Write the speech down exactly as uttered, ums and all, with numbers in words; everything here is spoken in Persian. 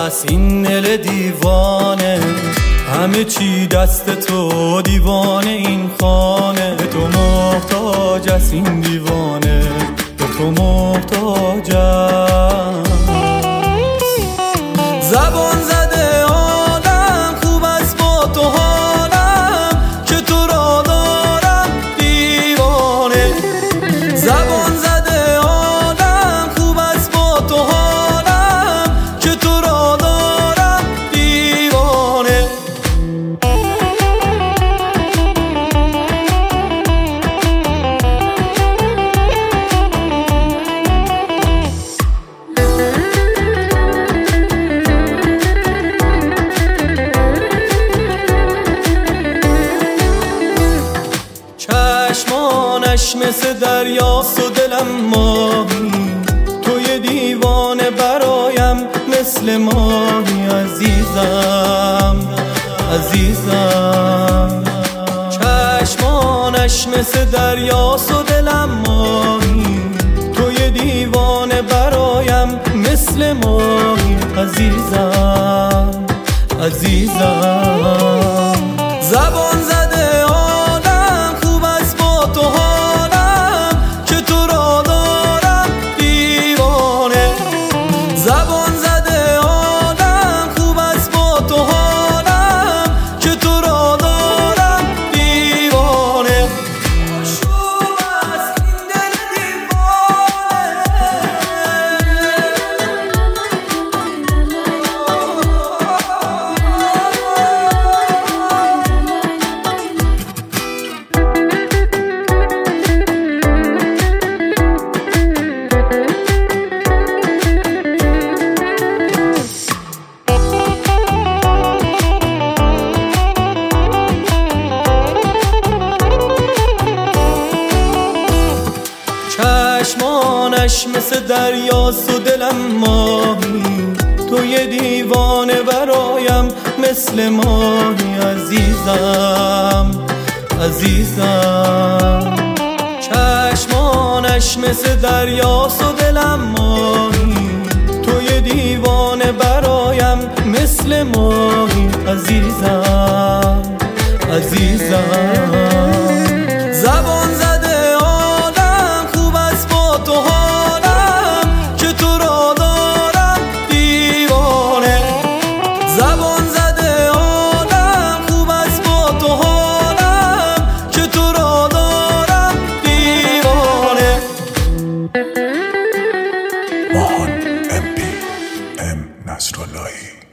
است این دل دیوانه، همه چی دست تو دیوانه، این خانه به تو محتاج است، این دیوانه به تو محتاج است. زبان زده عالم خوب است با تو حالم، که تو را دارم دیوانه. زبان زده عالم خوب است با تو حالم، که تو را دارم دیوانه. چشمانش مثل دریاست و دلم ماهی، توی دیوانه برایم مثل ماهی. عزیزم عزیزم چشمانش مثل دریاست و دلم ماهی، توی دیوانه برایم مثل ماهی. عزیزم عزیزم زبان زده عالم خوب است با تو حالم، که تو را دارم دیوانه. زبان زده عالم خوب است با تو حالم، که تو را دارم دیوانه. خوشو است این دل چشمانش مثل دریاست و دلم ماهی، توی دیوانه برایم مثل ماهی. عزیزم عزیزم چشمانش مثل دریاست و دلم ماهی، توی دیوانه برایم مثل ماهی. عزیزم عزیزم زبان زده عالم خوب است با تو حالم، که تو را دارم دیوانه. زبان زده عالم خوب است با تو حالم، که تو را دارم دیوانه. ماهان ام پی ام نصراللهی.